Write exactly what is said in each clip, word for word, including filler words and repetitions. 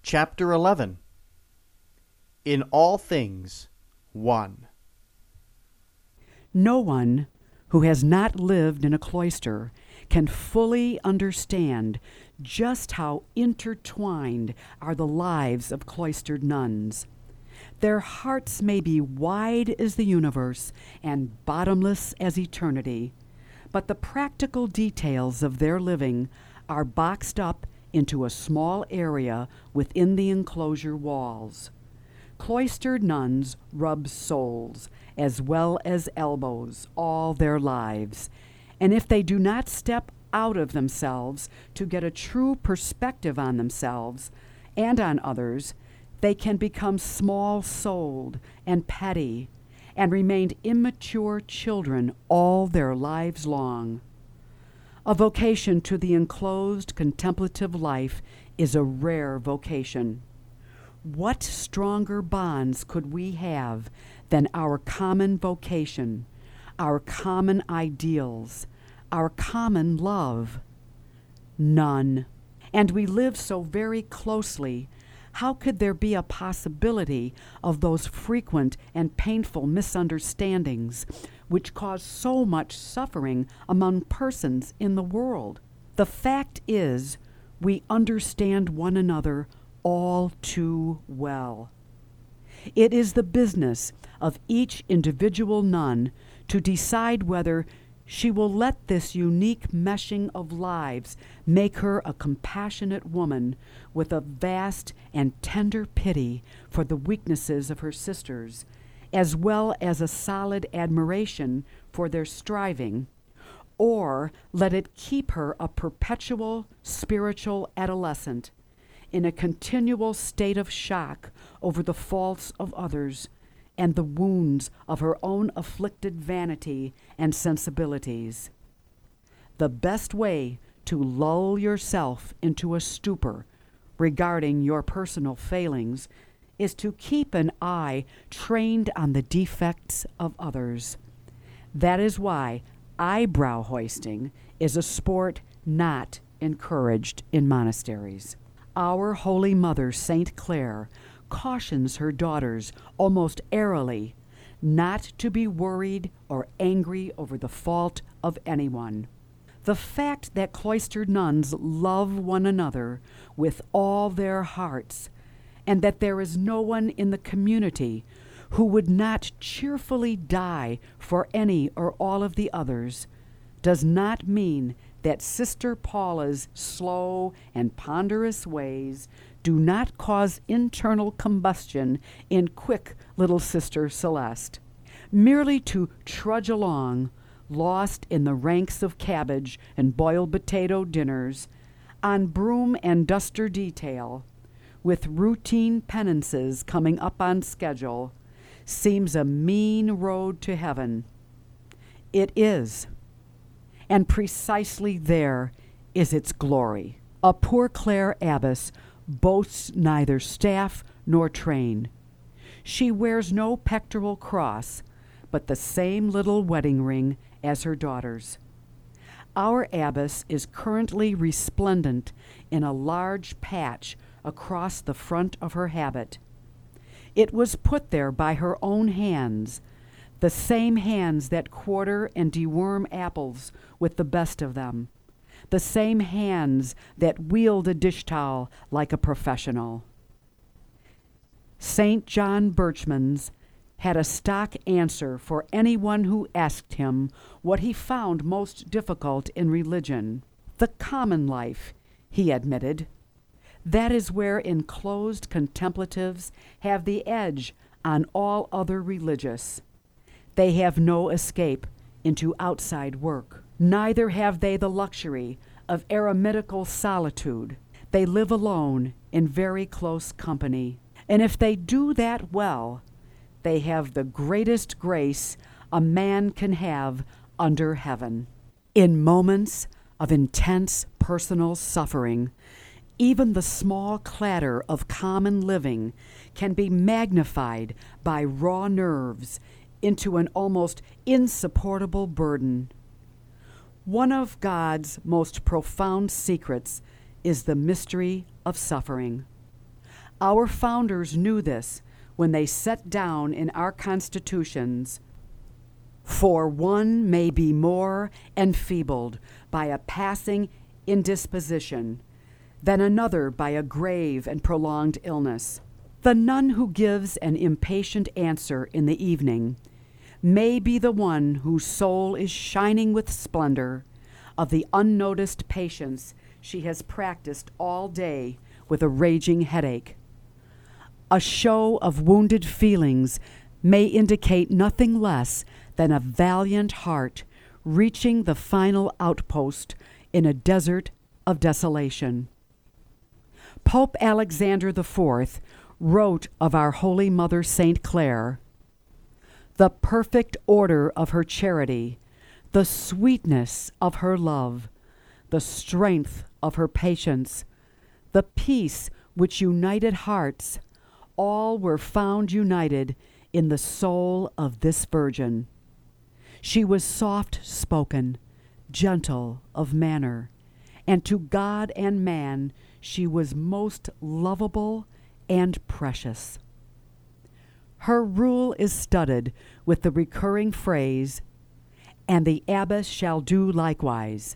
Chapter eleven. In All Things, one. No one who has not lived in a cloister can fully understand just how intertwined are the lives of cloistered nuns. Their hearts may be wide as the universe and bottomless as eternity, but the practical details of their living are boxed up into a small area within the enclosure walls. Cloistered nuns rub soles as well as elbows all their lives, and if they do not step out of themselves to get a true perspective on themselves and on others, they can become small-souled and petty and remain immature children all their lives long. A vocation to the enclosed contemplative life is a rare vocation. What stronger bonds could we have than our common vocation, our common ideals, our common love? None. And we live so very closely. How could there be a possibility of those frequent and painful misunderstandings which cause so much suffering among persons in the world? The fact is, we understand one another all too well. It is the business of each individual nun to decide whether she will let this unique meshing of lives make her a compassionate woman with a vast and tender pity for the weaknesses of her sisters, as well as a solid admiration for their striving, or let it keep her a perpetual spiritual adolescent in a continual state of shock over the faults of others and the wounds of her own afflicted vanity and sensibilities. The best way to lull yourself into a stupor regarding your personal failings is to keep an eye trained on the defects of others. That is why eyebrow hoisting is a sport not encouraged in monasteries. Our Holy Mother, Saint Clare, cautions her daughters almost airily not to be worried or angry over the fault of anyone. The fact that cloistered nuns love one another with all their hearts, and that there is no one in the community who would not cheerfully die for any or all of the others, does not mean that Sister Paula's slow and ponderous ways do not cause internal combustion in quick little Sister Celeste. Merely to trudge along, lost in the ranks of cabbage and boiled potato dinners, on broom and duster detail, with routine penances coming up on schedule, seems a mean road to heaven. It is. And precisely there is its glory. A poor Clare abbess boasts neither staff nor train. She wears no pectoral cross, but the same little wedding ring as her daughters. Our abbess is currently resplendent in a large patch across the front of her habit. It was put there by her own hands, the same hands that quarter and deworm apples with the best of them, the same hands that wield a dish towel like a professional. Saint John Birchmans had a stock answer for anyone who asked him what he found most difficult in religion. The common life, he admitted. That is where enclosed contemplatives have the edge on all other religious. They have no escape into outside work. Neither have they the luxury of eremitical solitude. They live alone in very close company. And if they do that well, they have the greatest grace a man can have under heaven. In moments of intense personal suffering, even the small clatter of common living can be magnified by raw nerves into an almost insupportable burden. One of God's most profound secrets is the mystery of suffering. Our founders knew this when they set down in our constitutions, "For one may be more enfeebled by a passing indisposition than another by a grave and prolonged illness." The nun who gives an impatient answer in the evening may be the one whose soul is shining with splendor of the unnoticed patience she has practiced all day with a raging headache. A show of wounded feelings may indicate nothing less than a valiant heart reaching the final outpost in a desert of desolation. Pope Alexander the Fourth wrote of our Holy Mother Saint Clare, "The perfect order of her charity, the sweetness of her love, the strength of her patience, the peace which united hearts, all were found united in the soul of this Virgin. She was soft-spoken, gentle of manner, and to God and man she was most lovable and precious." Her rule is studded with the recurring phrase, "And the abbess shall do likewise."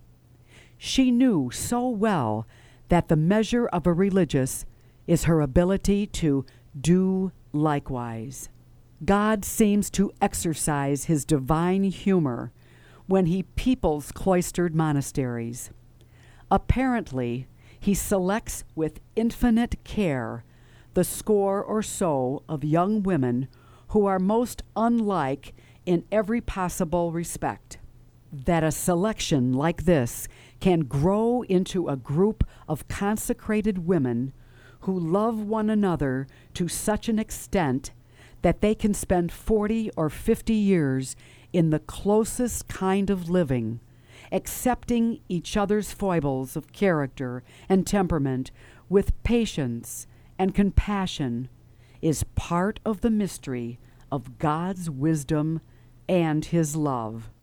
She knew so well that the measure of a religious is her ability to do likewise. God seems to exercise his divine humor when he peoples cloistered monasteries. Apparently, he selects with infinite care the score or so of young women who are most unlike in every possible respect. That a selection like this can grow into a group of consecrated women who love one another to such an extent that they can spend forty or fifty years in the closest kind of living, accepting each other's foibles of character and temperament with patience and compassion, is part of the mystery of God's wisdom and his love.